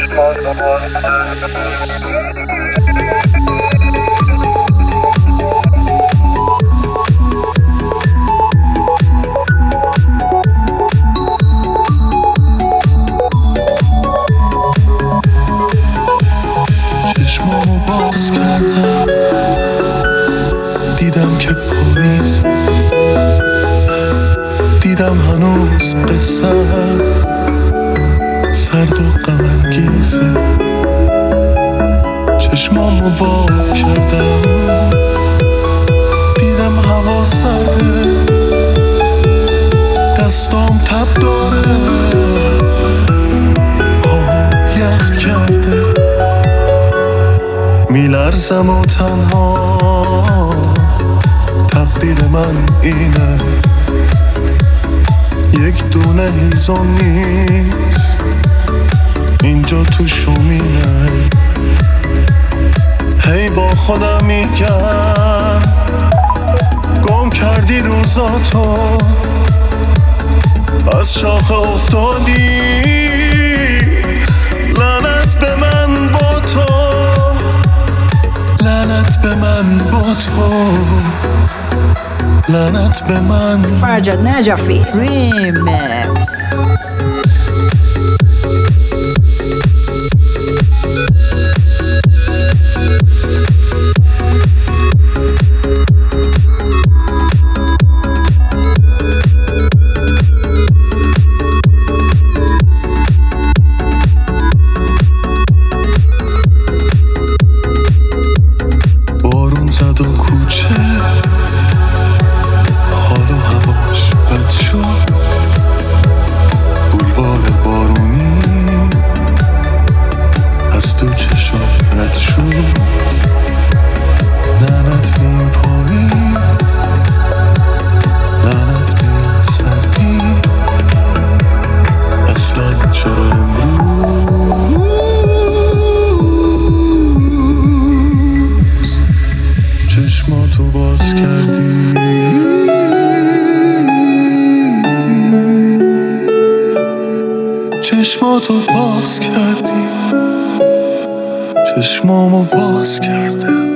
چشمامو باز کردم، دیدم که پاییز، دیدم هنوز قصه سرد و غم انگیزه. چشمامو وا کردم، دیدم هوا سرده، دستام تب داره، پام یخ کرده، میلرزم و تنها. تقدیر من اینه، یک دونه هیزم نیست اینجا تو شومینه. هی با خودم میگم گم کردی روزاتو، از شاخه افتادی، لعنت به من با تو، لعنت به من با تو، لعنت به من. فرجاد نجفی ریمیکس. بارون زد و کوچه حال و هواش بد شد، بولوار بارونی از تو چشم رد شد. لعنت به این پاییز، لعنت به این سردی، اصلا چرا امروز چشماتو باز کردی؟ چشماتو باز کردی، چشمامو باز کرده.